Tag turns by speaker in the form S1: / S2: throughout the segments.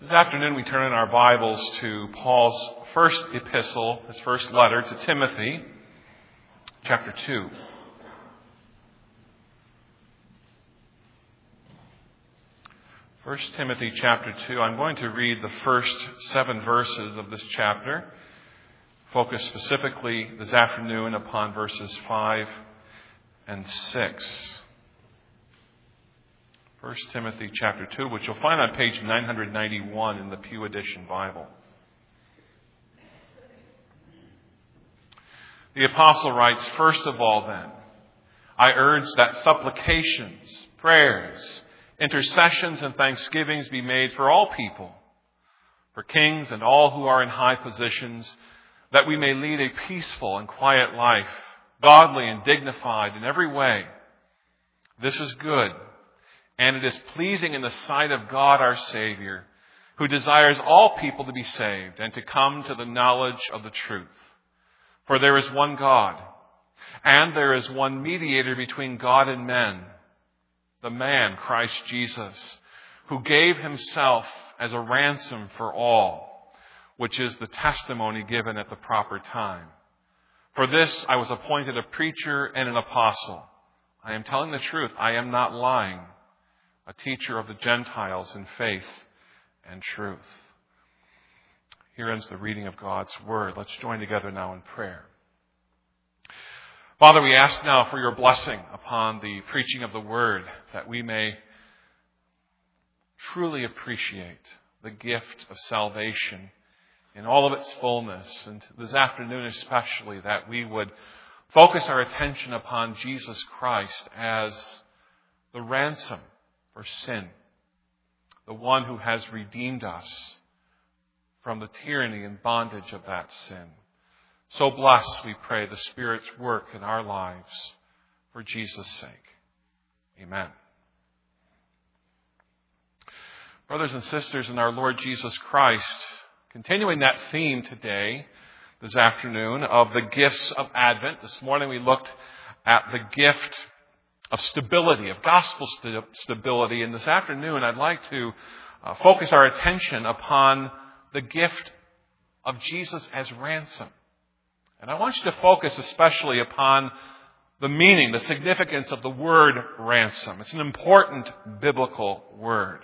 S1: This afternoon we turn in our Bibles to Paul's first epistle, his first letter to Timothy, chapter 2. First Timothy chapter 2. I'm going to read the first 7 verses of this chapter, focus specifically this afternoon upon verses 5 and 6. 1 Timothy chapter 2, which you'll find on page 991 in the Pew Edition Bible. The apostle writes, "First of all then, I urge that supplications, prayers, intercessions, and thanksgivings be made for all people, for kings and all who are in high positions, that we may lead a peaceful and quiet life, godly and dignified in every way. This is good, and it is pleasing in the sight of God our Savior, who desires all people to be saved and to come to the knowledge of the truth. For there is one God, and there is one mediator between God and men, the man Christ Jesus, who gave himself as a ransom for all, which is the testimony given at the proper time. For this I was appointed a preacher and an apostle. I am telling the truth, I am not lying, a teacher of the Gentiles in faith and truth." Here ends the reading of God's Word. Let's join together now in prayer. Father, we ask now for your blessing upon the preaching of the Word, that we may truly appreciate the gift of salvation in all of its fullness, and this afternoon especially, that we would focus our attention upon Jesus Christ as the ransom for sin, the one who has redeemed us from the tyranny and bondage of that sin. So bless, we pray, the Spirit's work in our lives for Jesus' sake. Amen. Brothers and sisters in our Lord Jesus Christ, continuing that theme today, this afternoon, of the gifts of Advent. This morning we looked at the gift of stability, of gospel stability. And this afternoon I'd like to focus our attention upon the gift of Jesus as ransom. And I want you to focus especially upon the meaning, the significance of the word ransom. It's an important biblical word.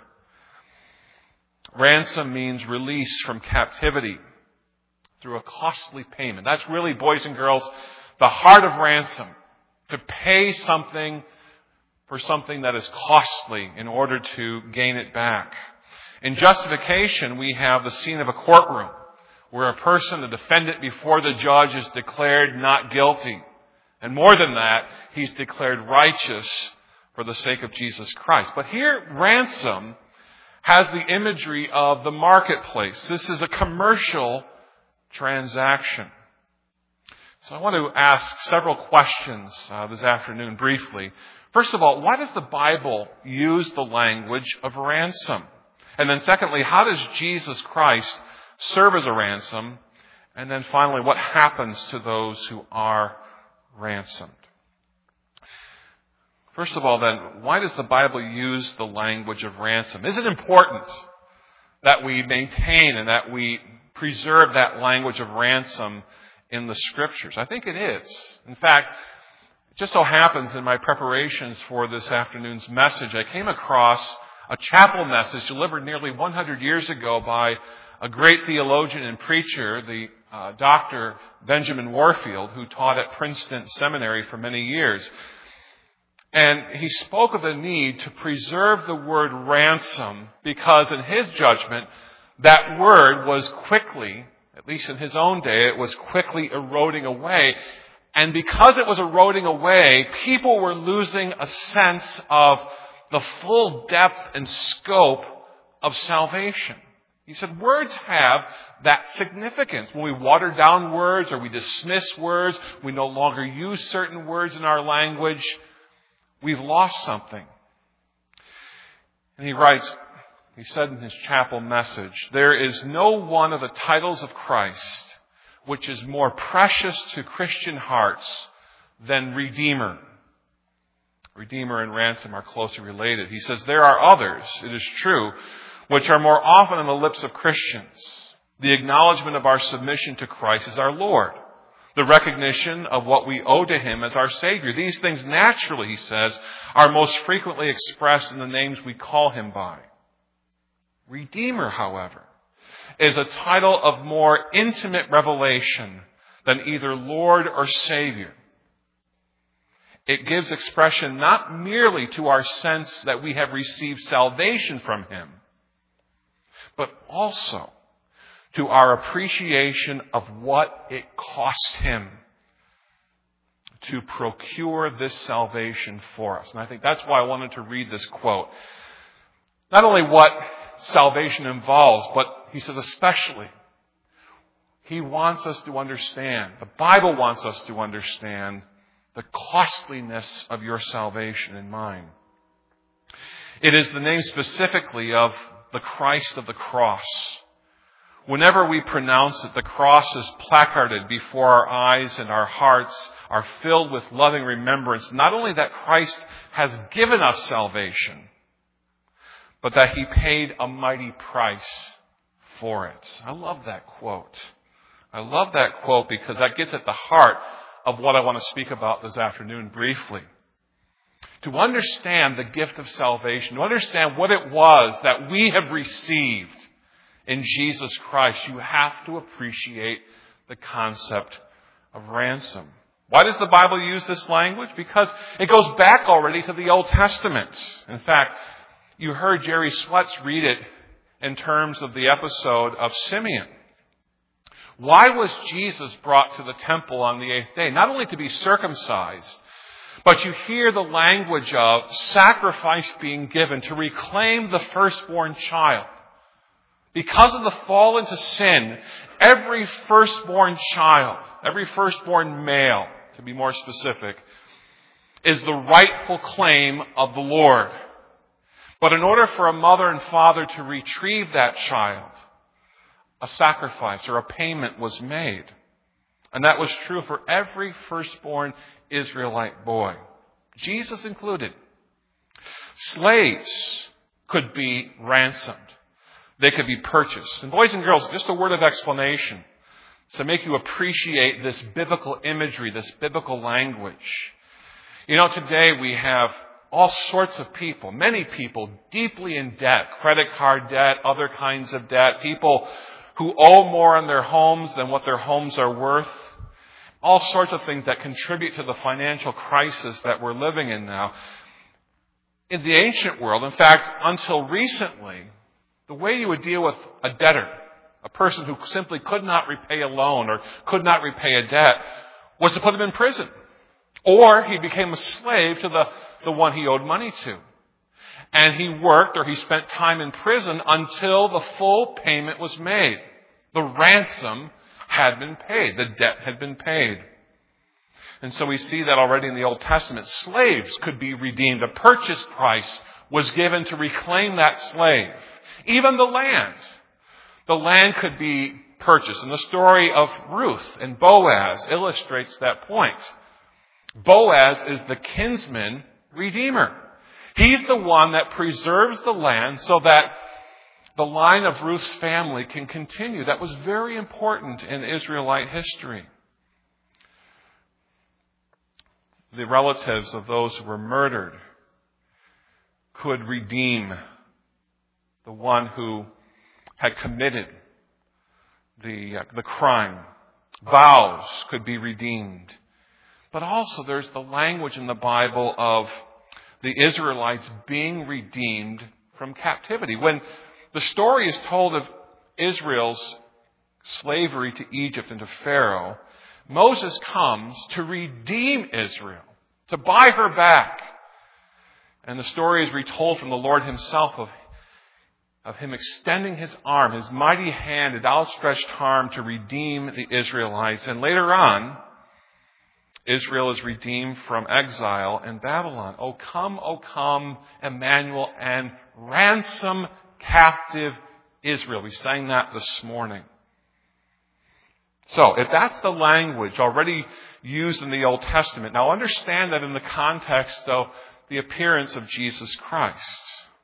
S1: Ransom means release from captivity through a costly payment. That's really, boys and girls, the heart of ransom. To pay something for something that is costly in order to gain it back. In justification, we have the scene of a courtroom where a person, the defendant before the judge, is declared not guilty. And more than that, he's declared righteous for the sake of Jesus Christ. But here, ransom has the imagery of the marketplace. This is a commercial transaction. So I want to ask several questions this afternoon briefly. First of all, why does the Bible use the language of ransom? And then secondly, how does Jesus Christ serve as a ransom? And then finally, what happens to those who are ransomed? First of all then, why does the Bible use the language of ransom? Is it important that we maintain and that we preserve that language of ransom in the Scriptures? I think it is. In fact, it just so happens in my preparations for this afternoon's message, I came across a chapel message delivered nearly 100 years ago by a great theologian and preacher, the Dr. Benjamin Warfield, who taught at Princeton Seminary for many years. And he spoke of the need to preserve the word ransom because in his judgment, that word was quickly, at least in his own day, it was quickly eroding away. And because it was eroding away, people were losing a sense of the full depth and scope of salvation. He said words have that significance. When we water down words or we dismiss words, we no longer use certain words in our language, we've lost something. And he writes, he said in his chapel message, "There is no one of the titles of Christ which is more precious to Christian hearts than Redeemer." Redeemer and ransom are closely related. He says, "There are others, it is true, which are more often on the lips of Christians. The acknowledgement of our submission to Christ as our Lord. The recognition of what we owe to Him as our Savior. These things naturally, he says, are most frequently expressed in the names we call Him by. Redeemer, however, is a title of more intimate revelation than either Lord or Savior. It gives expression not merely to our sense that we have received salvation from Him, but also to our appreciation of what it cost Him to procure this salvation for us. And I think that's why I wanted to read this quote. Not only what salvation involves, but he says especially, he wants us to understand, the Bible wants us to understand the costliness of your salvation and mine. It is the name specifically of the Christ of the cross. Whenever we pronounce it, the cross is placarded before our eyes, and our hearts are filled with loving remembrance, not only that Christ has given us salvation, but that He paid a mighty price for it. I love that quote. I love that quote because that gets at the heart of what I want to speak about this afternoon briefly. To understand the gift of salvation, to understand what it was that we have received in Jesus Christ, you have to appreciate the concept of ransom. Why does the Bible use this language? Because it goes back already to the Old Testament. In fact, you heard Jerry Swetz read it in terms of the episode of Simeon. Why was Jesus brought to the temple on the 8th day? Not only to be circumcised, but you hear the language of sacrifice being given to reclaim the firstborn child. Because of the fall into sin, every firstborn child, every firstborn male, to be more specific, is the rightful claim of the Lord. But in order for a mother and father to retrieve that child, a sacrifice or a payment was made. And that was true for every firstborn Israelite boy, Jesus included. Slaves could be ransomed. They could be purchased. And boys and girls, just a word of explanation to make you appreciate this biblical imagery, this biblical language. You know, today we have all sorts of people, many people deeply in debt, credit card debt, other kinds of debt, people who owe more on their homes than what their homes are worth. All sorts of things that contribute to the financial crisis that we're living in now. In the ancient world, in fact, until recently, the way you would deal with a debtor, a person who simply could not repay a loan or could not repay a debt, was to put him in prison. Or he became a slave to the one he owed money to. And he worked or he spent time in prison until the full payment was made. The ransom had been paid. The debt had been paid. And so we see that already in the Old Testament. Slaves could be redeemed. A purchase price was given to reclaim that slave. Even the land. The land could be purchased. And the story of Ruth and Boaz illustrates that point. Boaz is the kinsman redeemer. He's the one that preserves the land so that the line of Ruth's family can continue. That was very important in Israelite history. The relatives of those who were murdered could redeem the one who had committed the crime. Vows could be redeemed. But also there's the language in the Bible of the Israelites being redeemed from captivity. When the story is told of Israel's slavery to Egypt and to Pharaoh, Moses comes to redeem Israel, to buy her back. And the story is retold from the Lord himself of him extending his arm, his mighty hand, his outstretched arm to redeem the Israelites. And later on, Israel is redeemed from exile in Babylon. O come, Emmanuel, and ransom captive Israel. We sang that this morning. So, if that's the language already used in the Old Testament, now understand that in the context of the appearance of Jesus Christ.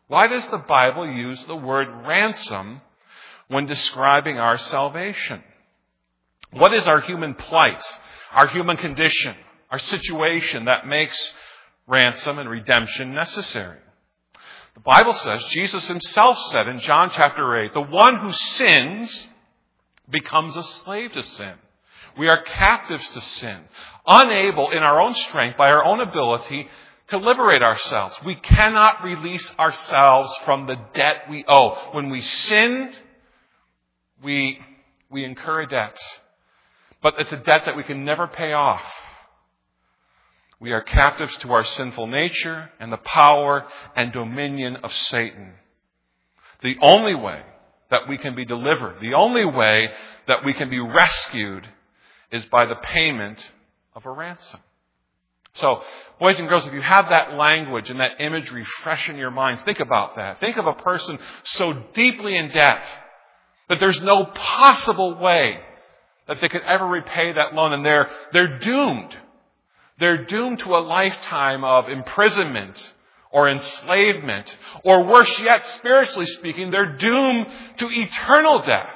S1: Why does the Bible use the word ransom when describing our salvation? What is our human plight, our human condition, our situation that makes ransom and redemption necessary? The Bible says, Jesus himself said in John chapter 8, the one who sins becomes a slave to sin. We are captives to sin, unable in our own strength, by our own ability, to liberate ourselves. We cannot release ourselves from the debt we owe. When we sin, we incur a debt. But it's a debt that we can never pay off. We are captives to our sinful nature and the power and dominion of Satan. The only way that we can be delivered, the only way that we can be rescued, is by the payment of a ransom. So, boys and girls, if you have that language and that imagery fresh in your minds, think about that. Think of a person so deeply in debt that there's no possible way that they could ever repay that loan, and they're doomed. They're doomed to a lifetime of imprisonment or enslavement, or worse yet, spiritually speaking, they're doomed to eternal death.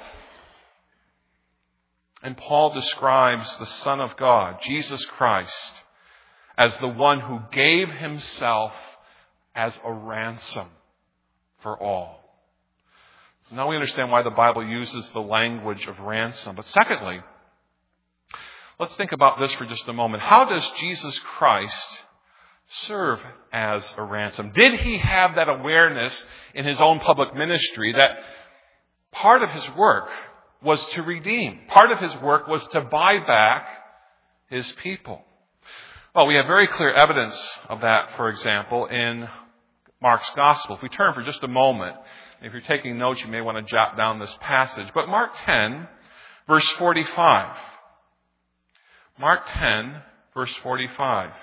S1: And Paul describes the Son of God, Jesus Christ, as the one who gave himself as a ransom for all. So now we understand why the Bible uses the language of ransom. But secondly, let's think about this for just a moment. How does Jesus Christ serve as a ransom? Did he have that awareness in his own public ministry that part of his work was to redeem? Part of his work was to buy back his people. Well, we have very clear evidence of that, for example, in Mark's Gospel. If we turn for just a moment, if you're taking notes, you may want to jot down this passage. But Mark 10, verse 45. Mark 10, verse 45.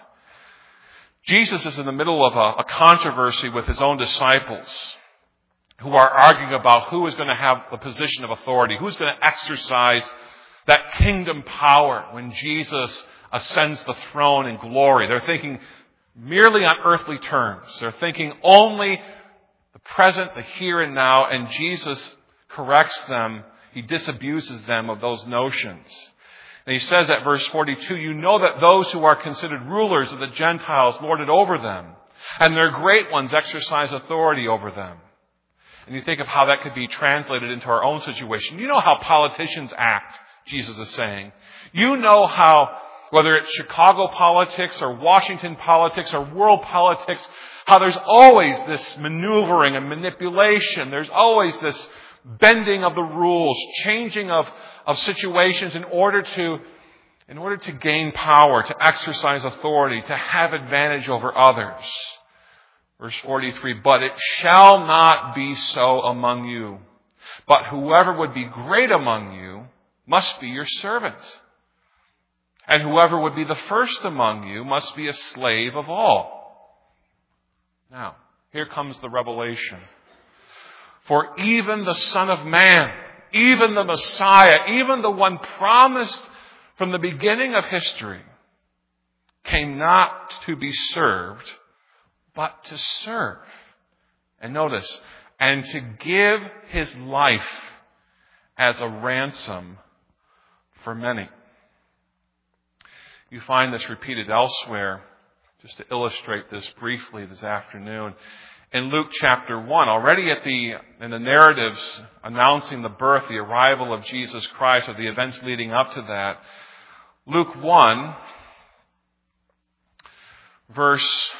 S1: Jesus is in the middle of a controversy with his own disciples who are arguing about who is going to have the position of authority, who's going to exercise that kingdom power when Jesus ascends the throne in glory. They're thinking merely on earthly terms. They're thinking only the present, the here and now, and Jesus corrects them. He disabuses them of those notions. And he says at verse 42, you know that those who are considered rulers of the Gentiles lord it over them, and their great ones exercise authority over them. And you think of how that could be translated into our own situation. You know how politicians act, Jesus is saying. You know how, whether it's Chicago politics or Washington politics or world politics, how there's always this maneuvering and manipulation. There's always this bending of the rules, changing of situations in order to gain power, to exercise authority, to have advantage over others. Verse 43, but it shall not be so among you, but whoever would be great among you must be your servant. And whoever would be the first among you must be a slave of all. Now, here comes the revelation. For even the Son of Man, even the Messiah, even the one promised from the beginning of history, came not to be served, but to serve. And notice, and to give his life as a ransom for many. You find this repeated elsewhere, just to illustrate this briefly this afternoon. In Luke chapter 1, already in the narratives announcing the birth, the arrival of Jesus Christ, or the events leading up to that, Luke 1, verse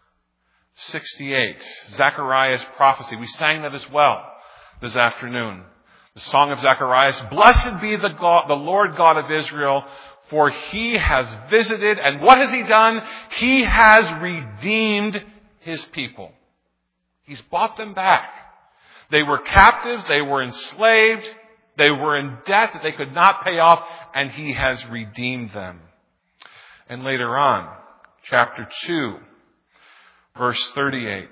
S1: 68, Zechariah's prophecy. We sang that as well this afternoon. The song of Zacharias, blessed be the Lord God of Israel, for he has visited, and what has he done? He has redeemed his people. He's bought them back. They were captives, they were enslaved, they were in debt that they could not pay off, and he has redeemed them. And later on, chapter 2, verse 38.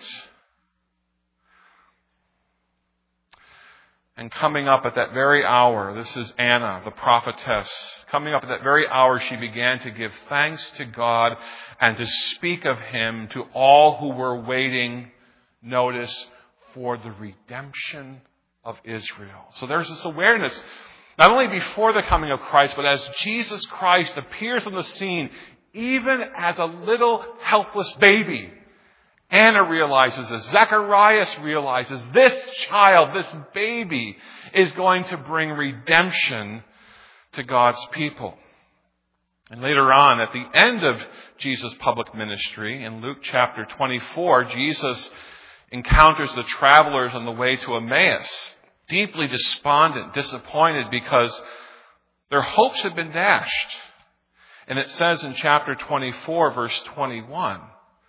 S1: And coming up at that very hour, this is Anna, the prophetess. Coming up at that very hour, she began to give thanks to God and to speak of him to all who were waiting, notice, for the redemption of Israel. So there's this awareness, not only before the coming of Christ, but as Jesus Christ appears on the scene, even as a little helpless baby, Anna realizes, as Zacharias realizes, this child, this baby, is going to bring redemption to God's people. And later on, at the end of Jesus' public ministry, in Luke chapter 24, Jesus encounters the travelers on the way to Emmaus, deeply despondent, disappointed, because their hopes had been dashed. And it says in chapter 24, verse 21,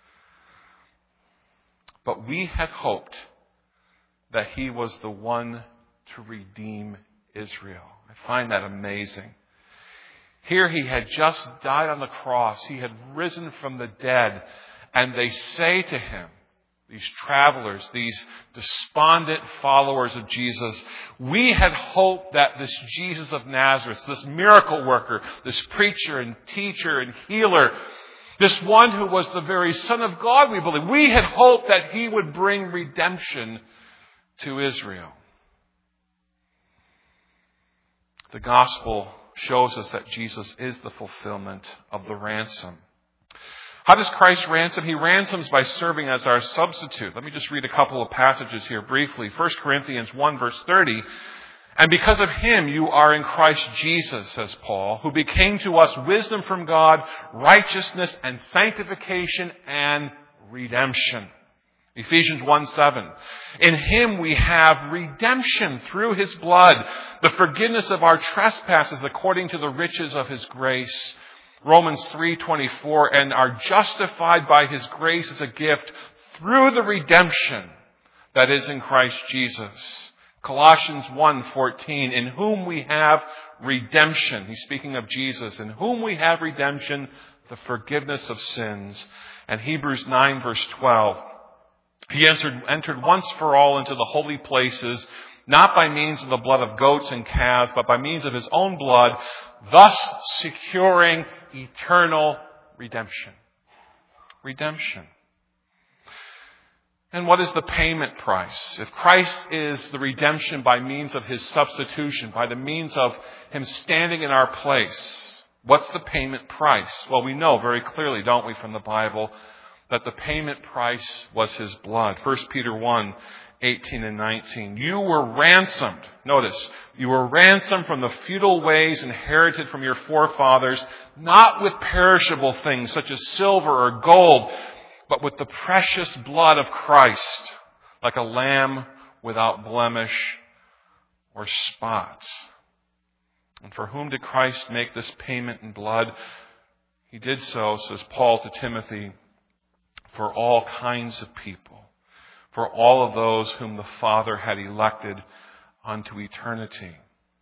S1: "But we had hoped that he was the one to redeem Israel." I find that amazing. Here he had just died on the cross. He had risen from the dead. And they say to him, these travelers, these despondent followers of Jesus, "We had hoped that this Jesus of Nazareth, this miracle worker, this preacher and teacher and healer, this one who was the very Son of God, we believe, we had hoped that he would bring redemption to Israel." The gospel shows us that Jesus is the fulfillment of the ransom. How does Christ ransom? He ransoms by serving as our substitute. Let me just read a couple of passages here briefly. 1 Corinthians 1 verse 30. "And because of him you are in Christ Jesus," says Paul, "who became to us wisdom from God, righteousness and sanctification and redemption." Ephesians 1:7. "In him we have redemption through his blood, the forgiveness of our trespasses according to the riches of his grace." Romans 3:24, "and are justified by his grace as a gift through the redemption that is in Christ Jesus." Colossians 1:14, "in whom we have redemption." He's speaking of Jesus. "In whom we have redemption, the forgiveness of sins." And Hebrews 9 verse 12, "He entered once for all into the holy places, not by means of the blood of goats and calves, but by means of his own blood, thus securing eternal redemption." Redemption. And what is the payment price? If Christ is the redemption by means of his substitution, by the means of him standing in our place, what's the payment price? Well, we know very clearly, don't we, from the Bible, that the payment price was his blood. 1 Peter 1:18 and 19. "You were ransomed." Notice, "you were ransomed from the futile ways inherited from your forefathers, not with perishable things such as silver or gold, but with the precious blood of Christ, like a lamb without blemish or spot." And for whom did Christ make this payment in blood? He did so, says Paul to Timothy, for all kinds of people, for all of those whom the Father had elected unto eternity.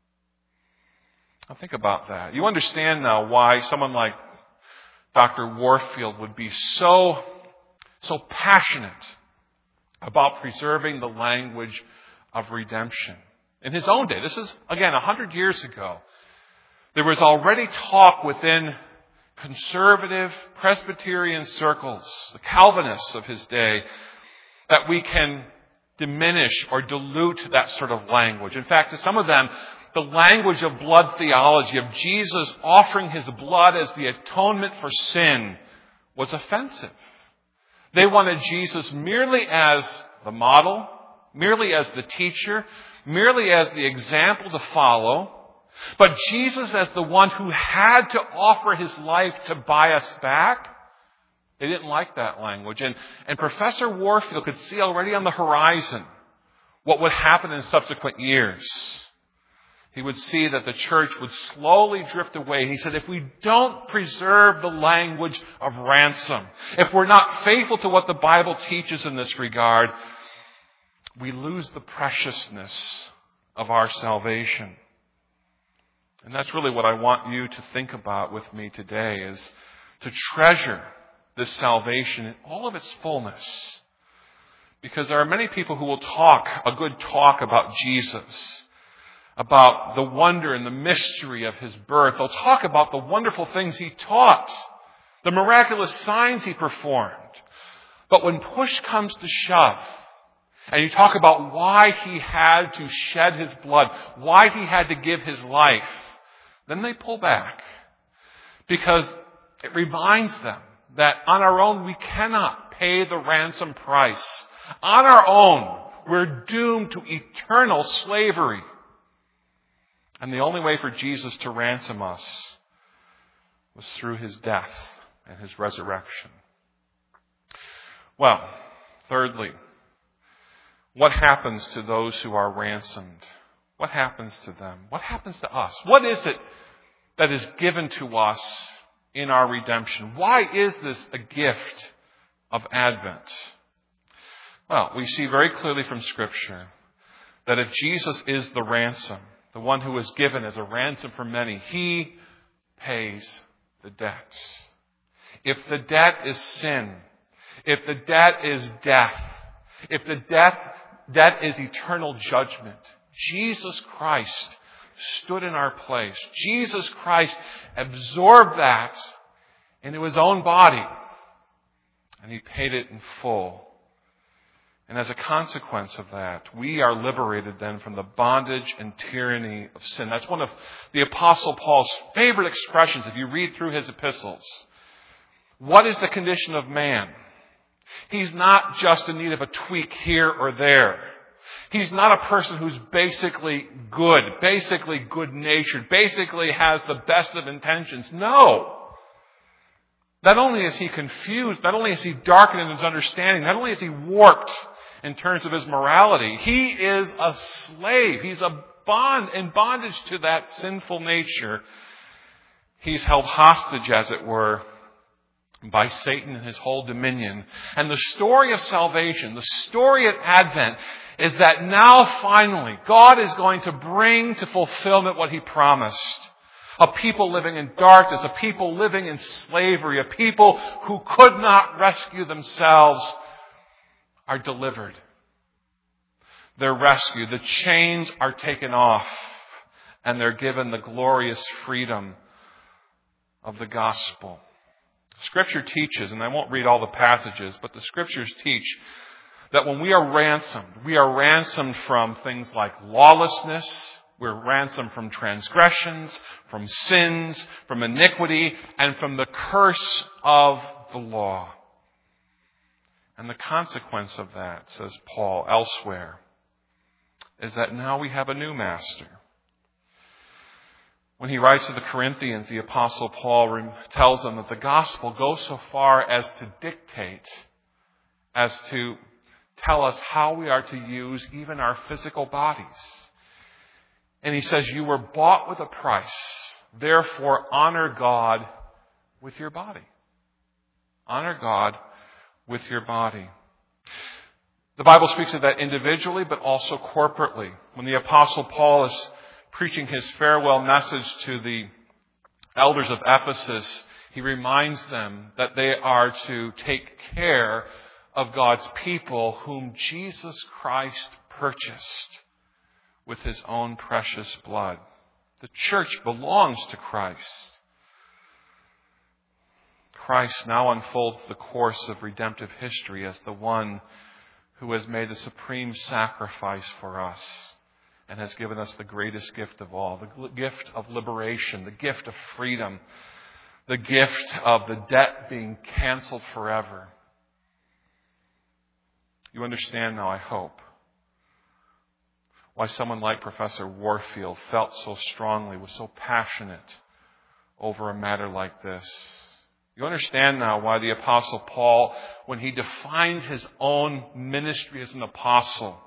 S1: Now think about that. You understand now why someone like Dr. Warfield would be so passionate about preserving the language of redemption. In his own day, this is, again, 100 years ago, there was already talk within conservative Presbyterian circles, the Calvinists of his day, that we can diminish or dilute that sort of language. In fact, to some of them, the language of blood theology, of Jesus offering his blood as the atonement for sin, was offensive. They wanted Jesus merely as the model, merely as the teacher, merely as the example to follow, but Jesus as the one who had to offer his life to buy us back. They didn't like that language. And Professor Warfield could see already on the horizon what would happen in subsequent years. He would see that the church would slowly drift away. He said, if we don't preserve the language of ransom, if we're not faithful to what the Bible teaches in this regard, we lose the preciousness of our salvation. And that's really what I want you to think about with me today, is to treasure this salvation in all of its fullness. Because there are many people who will talk a good talk about Jesus, about the wonder and the mystery of his birth. They'll talk about the wonderful things he taught, the miraculous signs he performed. But when push comes to shove, And you talk about why he had to shed his blood, why he had to give his life. Then they pull back. Because it reminds them that on our own we cannot pay the ransom price. On our own, we're doomed to eternal slavery. And the only way for Jesus to ransom us was through his death and his resurrection. Well, thirdly, what happens to those who are ransomed? What happens to them? What happens to us? What is it that is given to us in our redemption? Why is this a gift of Advent? Well, we see very clearly from Scripture that if Jesus is the ransom, the one who is given as a ransom for many, he pays the debt. If the debt is sin, if the debt is death, if the debt is eternal judgment, Jesus Christ stood in our place. Jesus Christ absorbed that into his own body, and he paid it in full. And as a consequence of that, we are liberated then from the bondage and tyranny of sin. That's one of the Apostle Paul's favorite expressions if you read through his epistles. What is the condition of man? He's not just in need of a tweak here or there. He's not a person who's basically good-natured, basically has the best of intentions. No. Not only is he confused, not only is he darkened in his understanding, not only is he warped in terms of his morality, he is a slave. He's in bondage to that sinful nature. He's held hostage, as it were, by Satan and his whole dominion. And the story of salvation, the story of Advent, is that now finally God is going to bring to fulfillment what he promised. A people living in darkness, a people living in slavery, a people who could not rescue themselves are delivered. They're rescued. The chains are taken off, and they're given the glorious freedom of the gospel. Scripture teaches, and I won't read all the passages, but the Scriptures teach that when we are ransomed from things like lawlessness, we're ransomed from transgressions, from sins, from iniquity, and from the curse of the law. And the consequence of that, says Paul elsewhere, is that now we have a new master. When he writes to the Corinthians, the Apostle Paul tells them that the gospel goes so far as to dictate, as to tell us how we are to use even our physical bodies. And he says, you were bought with a price. Therefore, honor God with your body. Honor God with your body. The Bible speaks of that individually, but also corporately. When the Apostle Paul is preaching his farewell message to the elders of Ephesus, he reminds them that they are to take care of God's people whom Jesus Christ purchased with his own precious blood. The church belongs to Christ. Christ now unfolds the course of redemptive history as the one who has made the supreme sacrifice for us and has given us the greatest gift of all, the gift of liberation, the gift of freedom, the gift of the debt being canceled forever. You understand now, I hope, why someone like Professor Warfield felt so strongly, was so passionate over a matter like this. You understand now why the Apostle Paul, when he defines his own ministry as an apostle,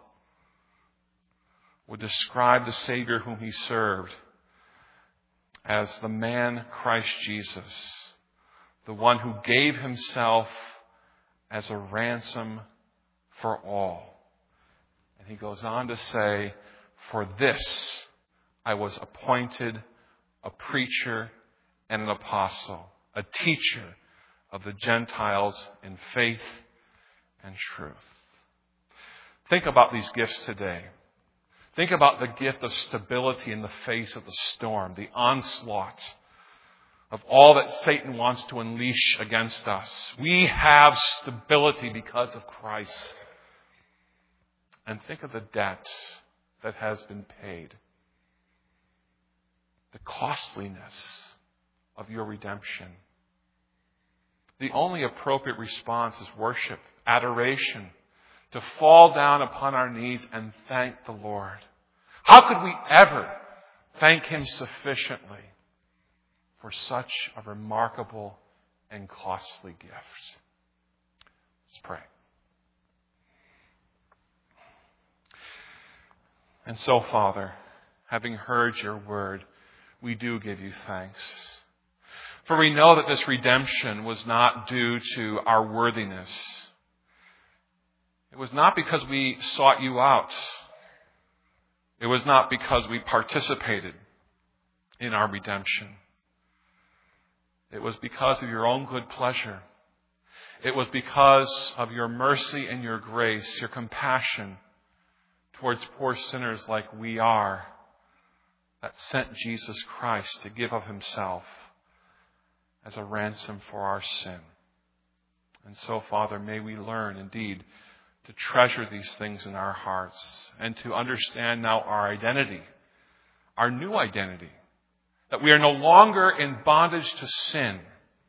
S1: would describe the Savior whom he served as the man Christ Jesus, the one who gave himself as a ransom for all. And he goes on to say, for this I was appointed a preacher and an apostle, a teacher of the Gentiles in faith and truth. Think about these gifts today. Think about the gift of stability in the face of the storm, the onslaught of all that Satan wants to unleash against us. We have stability because of Christ. and think of the debt that has been paid. The costliness of your redemption. The only appropriate response is worship, adoration, to fall down upon our knees and thank the Lord. How could we ever thank Him sufficiently for such a remarkable and costly gift? Let's pray. And so, Father, having heard your word, we do give you thanks. For we know that this redemption was not due to our worthiness. It was not because we sought you out. It was not because we participated in our redemption. It was because of your own good pleasure. It was because of your mercy and your grace, your compassion towards poor sinners like we are, that sent Jesus Christ to give of Himself as a ransom for our sin. And so, Father, may we learn indeed to treasure these things in our hearts and to understand now our identity, our new identity, that we are no longer in bondage to sin,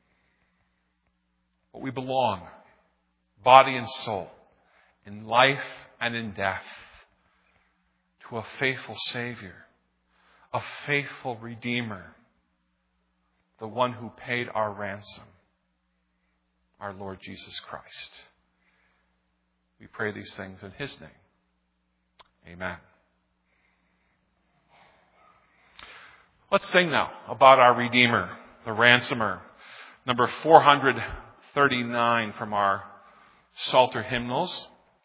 S1: but we belong, body and soul, in life and in death, to a faithful Savior, a faithful Redeemer, the one who paid our ransom, our Lord Jesus Christ. We pray these things in His name. Amen. Let's sing now about our Redeemer, the Ransomer. Number 439 from our Psalter hymnals.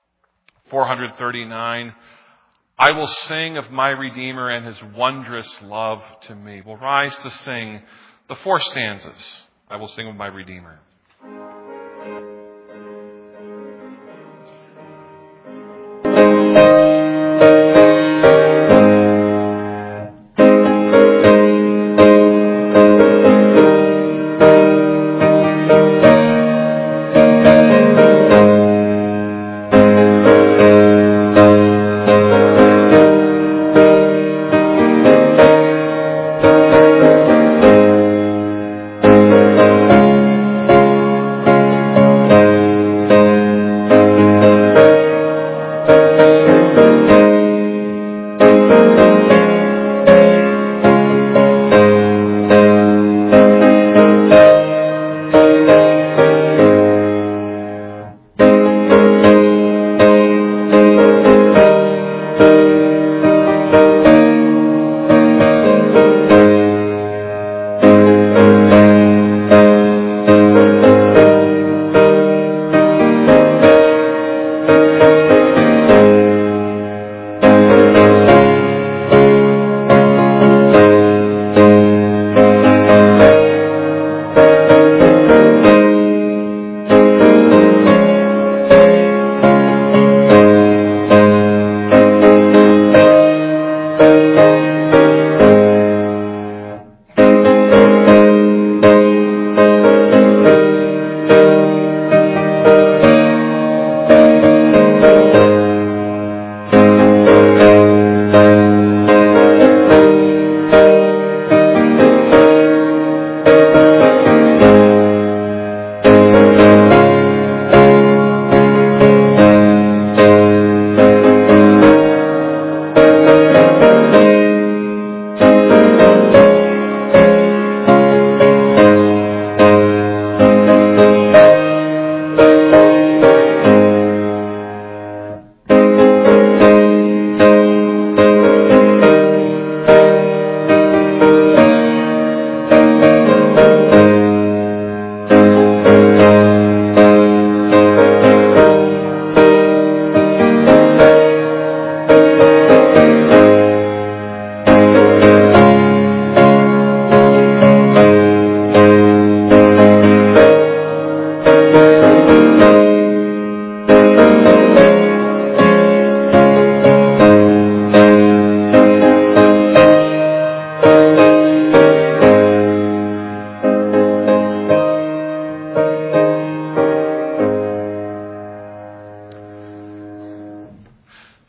S1: 439. I will sing of my Redeemer and His wondrous love to me. We'll rise to sing the 4 stanzas. I will sing of my Redeemer.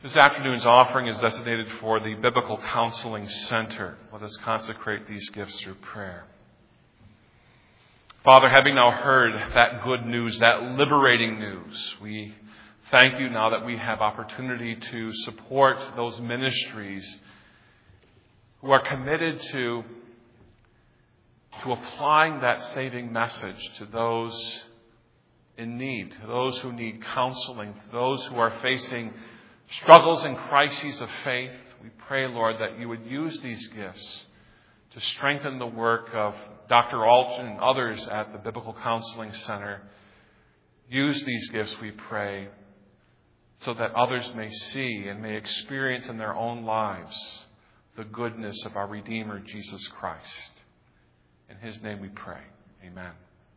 S1: This afternoon's offering is designated for the Biblical Counseling Center. Let us consecrate these gifts through prayer. Father, having now heard that good news, that liberating news, we thank you now that we have opportunity to support those ministries who are committed to applying that saving message to those in need, to those who need counseling, to those who are facing struggles and crises of faith. We pray, Lord, that you would use these gifts to strengthen the work of Dr. Alton and others at the Biblical Counseling Center. Use these gifts, we pray, so that others may see and may experience in their own lives the goodness of our Redeemer, Jesus Christ. In his name we pray. Amen.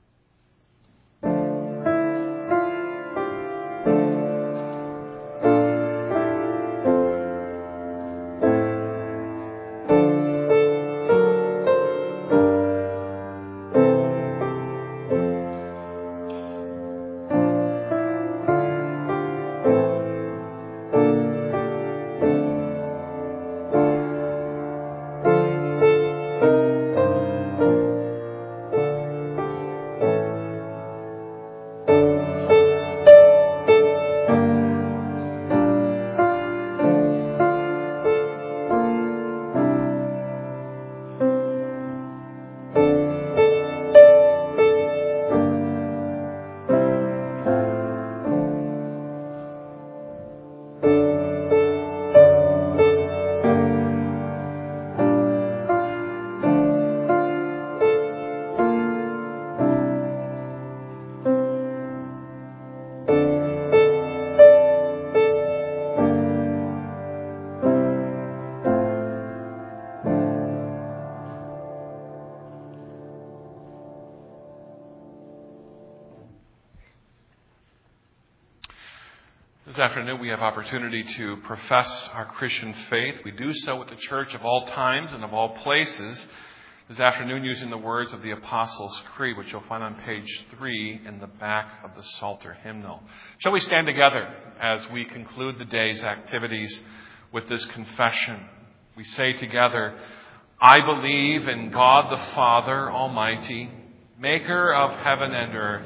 S1: This afternoon we have opportunity to profess our Christian faith. We do so with the church of all times and of all places. This afternoon using the words of the Apostles' Creed, which you'll find on page 3 in the back of the Psalter hymnal. Shall we stand together as we conclude the day's activities with this confession? We say together, I believe in God the Father Almighty, maker of heaven and earth,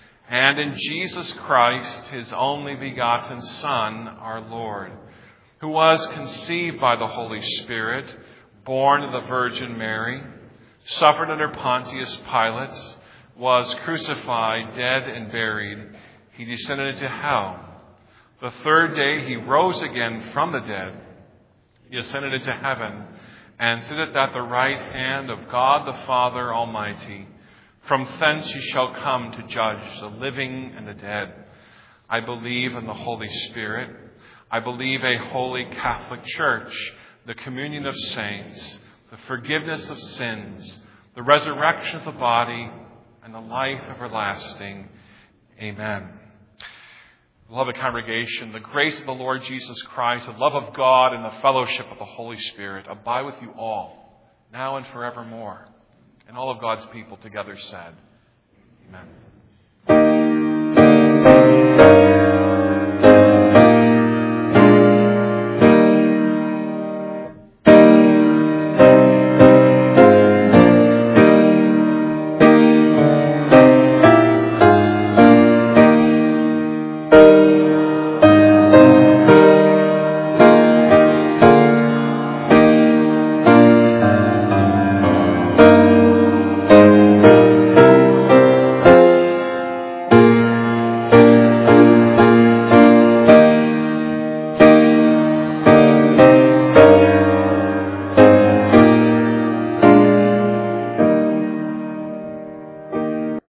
S1: and in Jesus Christ, his only begotten Son, our Lord, who was conceived by the Holy Spirit, born of the Virgin Mary, suffered under Pontius Pilate, was crucified, dead, and buried. He descended into hell. The third day he rose again from the dead. He ascended into heaven and sitteth at the right hand of God the Father Almighty. From thence he shall come to judge the living and the dead. I believe in the Holy Spirit. I believe a holy Catholic Church, the communion of saints, the forgiveness of sins, the resurrection of the body, and the life everlasting. Amen. Beloved congregation, the grace of the Lord Jesus Christ, the love of God, and the fellowship of the Holy Spirit abide with you all, now and forevermore. And all of God's people together said, Amen.